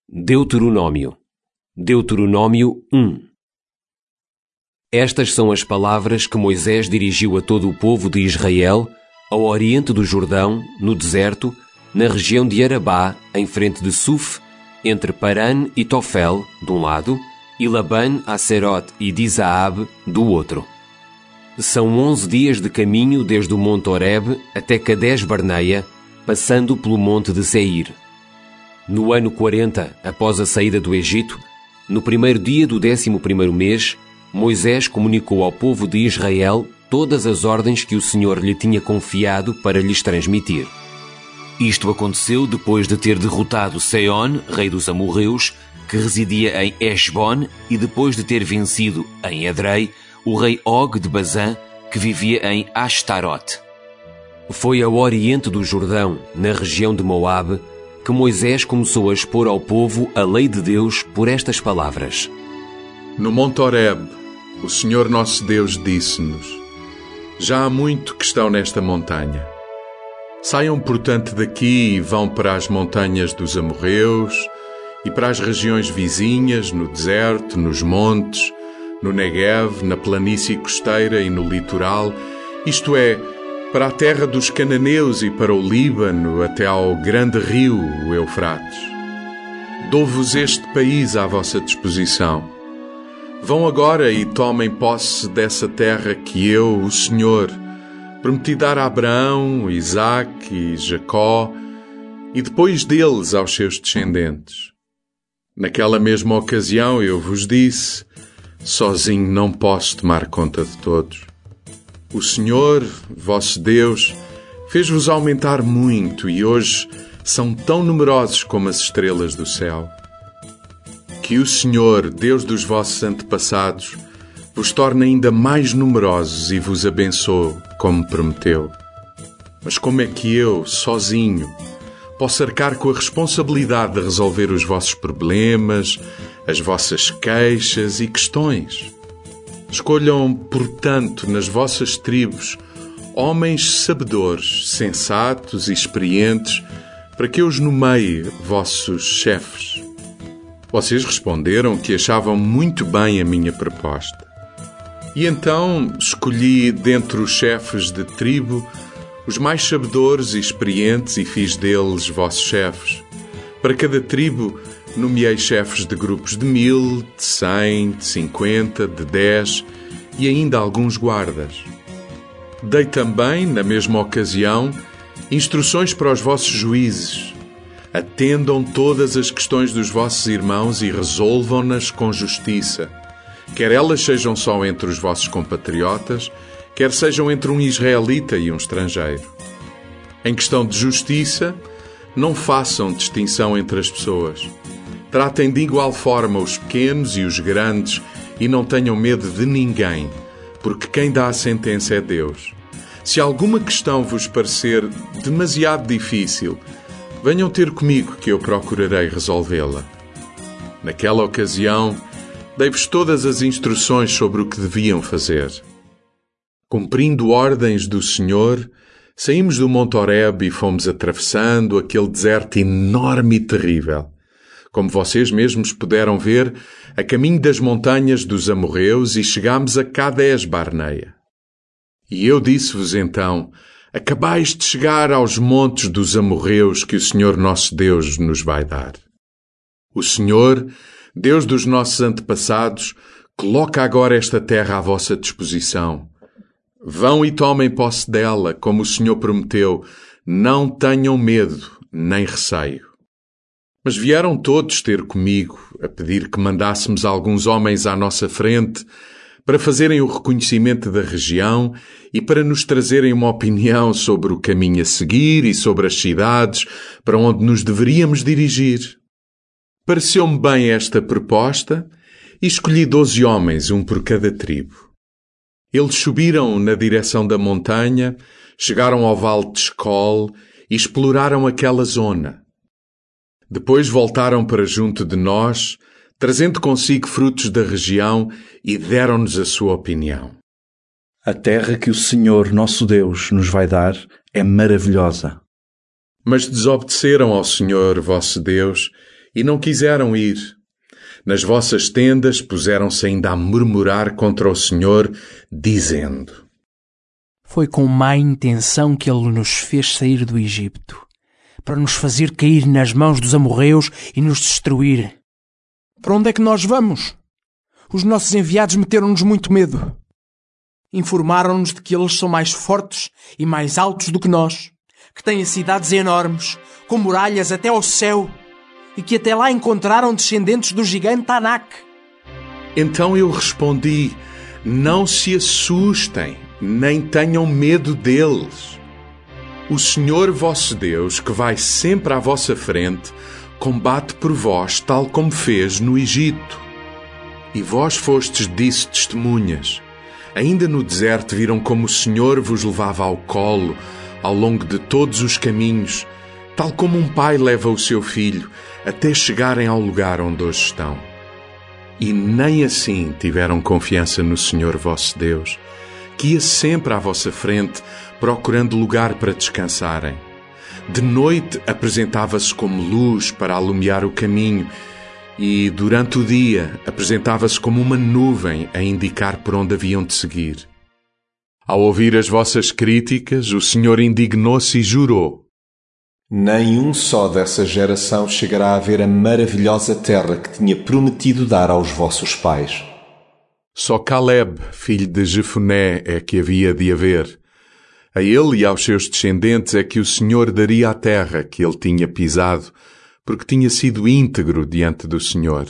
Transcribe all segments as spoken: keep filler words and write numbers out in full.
Deuteronômio. Deuteronômio um. Estas são as palavras que Moisés dirigiu a todo o povo de Israel, ao oriente do Jordão, no deserto, na região de Arabá, em frente de Suf, entre Paran e Tofel, de um lado, e Laban, Acerot e Dizaab, do outro. São onze dias de caminho desde o monte Horebe até Cades Barneia, passando pelo monte de Seir. No ano quarenta, após a saída do Egito, no primeiro dia do décimo primeiro mês, Moisés comunicou ao povo de Israel todas as ordens que o Senhor lhe tinha confiado para lhes transmitir. Isto aconteceu depois de ter derrotado Seon, rei dos amorreus, que residia em Hesbon, e depois de ter vencido em Edrei o rei Og de Bazã, que vivia em Ashtarote. Foi ao oriente do Jordão, na região de Moabe, que Moisés começou a expor ao povo a lei de Deus por estas palavras. No monte Horebe, o Senhor nosso Deus disse-nos: Já há muito que estão nesta montanha. Saiam, portanto, daqui e vão para as montanhas dos amorreus e para as regiões vizinhas, no deserto, nos montes, no Negev, na planície costeira e no litoral, isto é, para a terra dos cananeus e para o Líbano, até ao grande rio, o Eufrates. Dou-vos este país à vossa disposição. Vão agora e tomem posse dessa terra que eu, o Senhor, prometi dar a Abraão, Isaque e Jacó, e depois deles aos seus descendentes. Naquela mesma ocasião eu vos disse: sozinho não posso tomar conta de todos. O Senhor, vosso Deus, fez-vos aumentar muito e hoje são tão numerosos como as estrelas do céu. Que o Senhor, Deus dos vossos antepassados, vos torne ainda mais numerosos e vos abençoe, como prometeu. Mas como é que eu, sozinho, posso arcar com a responsabilidade de resolver os vossos problemas, as vossas queixas e questões? Escolham, portanto, nas vossas tribos, homens sabedores, sensatos e experientes, para que eu os nomeie vossos chefes. Vocês responderam que achavam muito bem a minha proposta. E então escolhi dentre os chefes de tribo os mais sabedores e experientes e fiz deles vossos chefes. Para cada tribo nomeei chefes de grupos de mil, de cem, de cinquenta, de dez e ainda alguns guardas. Dei também, na mesma ocasião, instruções para os vossos juízes. Atendam todas as questões dos vossos irmãos e resolvam-nas com justiça, quer elas sejam só entre os vossos compatriotas, quer sejam entre um israelita e um estrangeiro. Em questão de justiça, não façam distinção entre as pessoas. Tratem de igual forma os pequenos e os grandes e não tenham medo de ninguém, porque quem dá a sentença é Deus. Se alguma questão vos parecer demasiado difícil, venham ter comigo que eu procurarei resolvê-la. Naquela ocasião, dei-vos todas as instruções sobre o que deviam fazer. Cumprindo ordens do Senhor, saímos do Monte Horebe e fomos atravessando aquele deserto enorme e terrível. Como vocês mesmos puderam ver, a caminho das montanhas dos amorreus, e chegámos a Cades Barneia. E eu disse-vos então: acabais de chegar aos montes dos amorreus que o Senhor nosso Deus nos vai dar. O Senhor, Deus dos nossos antepassados, coloca agora esta terra à vossa disposição. Vão e tomem posse dela, como o Senhor prometeu. Não tenham medo, nem receio. Mas vieram todos ter comigo, a pedir que mandássemos alguns homens à nossa frente para fazerem o reconhecimento da região e para nos trazerem uma opinião sobre o caminho a seguir e sobre as cidades para onde nos deveríamos dirigir. Pareceu-me bem esta proposta e escolhi doze homens, um por cada tribo. Eles subiram na direção da montanha, chegaram ao vale de Escol e exploraram aquela zona. Depois voltaram para junto de nós, trazendo consigo frutos da região, e deram-nos a sua opinião. A terra que o Senhor, nosso Deus, nos vai dar é maravilhosa. Mas desobedeceram ao Senhor, vosso Deus, E não quiseram ir. Nas vossas tendas puseram-se ainda a murmurar contra o Senhor, dizendo: Foi com má intenção que Ele nos fez sair do Egito, para nos fazer cair nas mãos dos amorreus e nos destruir. Para onde é que nós vamos? Os nossos enviados meteram-nos muito medo. Informaram-nos de que eles são mais fortes e mais altos do que nós, que têm cidades enormes, com muralhas até ao céu, e que até lá encontraram descendentes do gigante Anak. Então eu respondi: não se assustem, nem tenham medo deles. O Senhor vosso Deus, que vai sempre à vossa frente, combate por vós, tal como fez no Egito. E vós fostes disso testemunhas. Ainda no deserto viram como o Senhor vos levava ao colo, ao longo de todos os caminhos, tal como um pai leva o seu filho, até chegarem ao lugar onde hoje estão. E nem assim tiveram confiança no Senhor vosso Deus, que ia sempre à vossa frente, procurando lugar para descansarem. De noite apresentava-se como luz para alumiar o caminho, e durante o dia apresentava-se como uma nuvem a indicar por onde haviam de seguir. Ao ouvir as vossas críticas, o Senhor indignou-se e jurou: nenhum só dessa geração chegará a ver a maravilhosa terra que tinha prometido dar aos vossos pais. Só Caleb, filho de Jefoné, é que havia de haver. A ele e aos seus descendentes é que o Senhor daria a terra que ele tinha pisado, porque tinha sido íntegro diante do Senhor.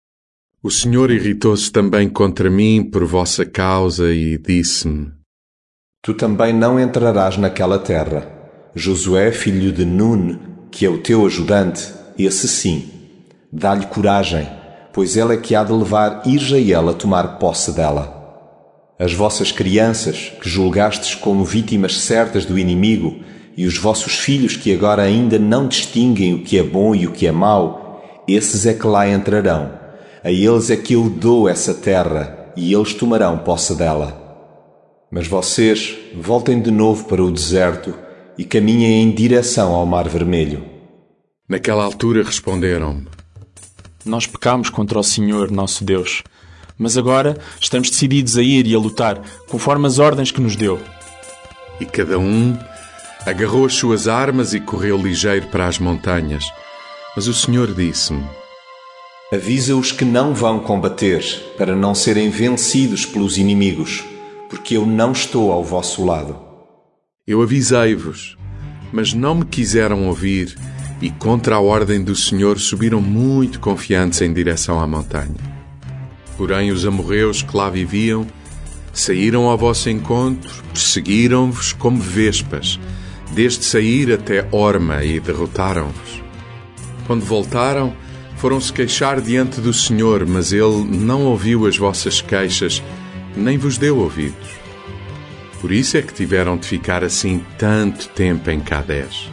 O Senhor irritou-se também contra mim por vossa causa e disse-me: tu também não entrarás naquela terra. Josué, filho de Nun, que é o teu ajudante, esse sim, dá-lhe coragem, pois ele é que há de levar Israel a tomar posse dela. As vossas crianças, que julgastes como vítimas certas do inimigo, e os vossos filhos que agora ainda não distinguem o que é bom e o que é mau, esses é que lá entrarão. A eles é que eu dou essa terra, e eles tomarão posse dela. Mas vocês voltem de novo para o deserto e caminhem em direção ao Mar Vermelho. Naquela altura responderam-me: nós pecámos contra o Senhor, nosso Deus, mas agora estamos decididos a ir e a lutar, conforme as ordens que nos deu. E cada um agarrou as suas armas e correu ligeiro para as montanhas. Mas o Senhor disse-me: avisa-os que não vão combater, para não serem vencidos pelos inimigos, porque eu não estou ao vosso lado. Eu avisei-vos, mas não me quiseram ouvir, e contra a ordem do Senhor subiram muito confiantes em direção à montanha. Porém os amorreus que lá viviam saíram ao vosso encontro, perseguiram-vos como vespas, desde sair até Horma, e derrotaram-vos. Quando voltaram, foram-se queixar diante do Senhor, mas Ele não ouviu as vossas queixas, nem vos deu ouvidos. Por isso é que tiveram de ficar assim tanto tempo em Cades.